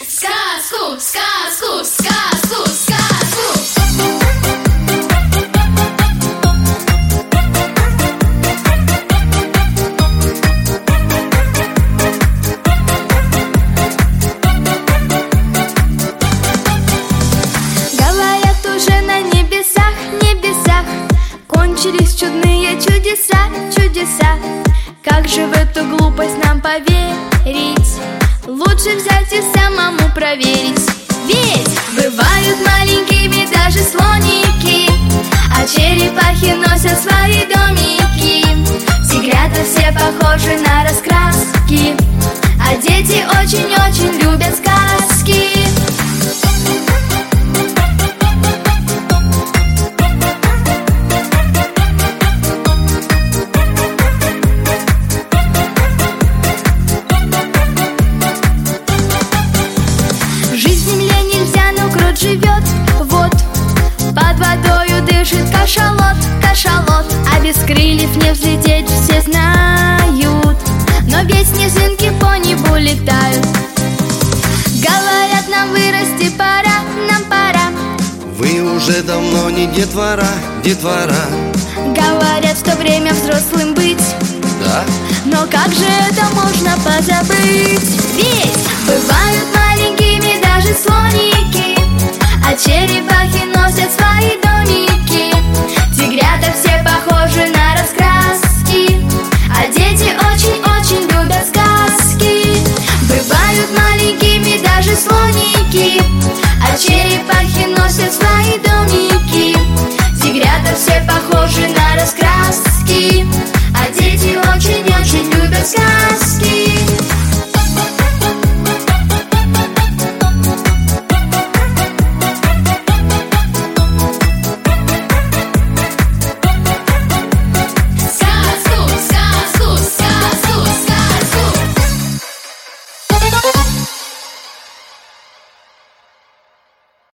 Сказку, сказку, сказку, сказку. Говорят, уже на небесах, небесах кончились чудные чудеса, чудеса. Как же в эту глупость нам поверить? Лучше взять и самому проверить. Ведь бывают маленькими даже слоники, а черепахи носят свои домики. Тигрята все похожи на раскраски, а дети очень-очень любят сказки. Живет, вот, под водою дышит кашалот, кашалот. А без крыльев не взлететь все знают, но ведь снежинки по небу летают. Говорят, нам вырасти пора, нам пора. Вы уже давно не детвора, детвора. Говорят, что время взрослым быть. Да? Но как же это можно позабыть? Ведь бывают